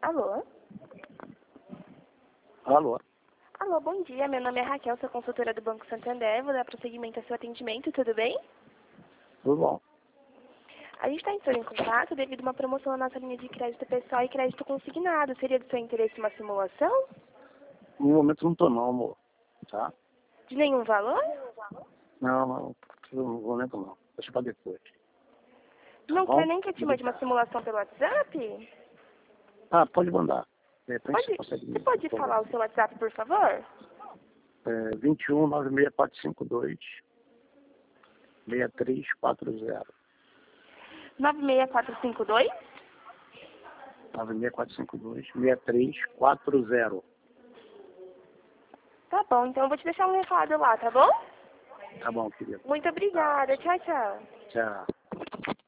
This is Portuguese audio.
Alô? Alô? Alô, bom dia. Meu nome é Raquel, sou consultora do Banco Santander. Vou dar prosseguimento ao seu atendimento, tudo bem? Tudo bom? A gente está entrando em contato devido a uma promoção na nossa linha de crédito pessoal e crédito consignado. Seria do seu interesse uma simulação? No momento não tô não, amor. Tá? De nenhum valor? Não, no momento não. Deixa pra depois. Tá Não quer bom? nem que eu te mande uma simulação pelo WhatsApp? Ah, pode mandar. De repente você consegue Você me pode falar o programar. seu WhatsApp, por favor? 21 96452 6340. 96452? 96452 6340. Tá bom, então eu vou te deixar um recado lá, tá bom? Tá bom, querido. Muito obrigada. Tchau, tchau. Tchau.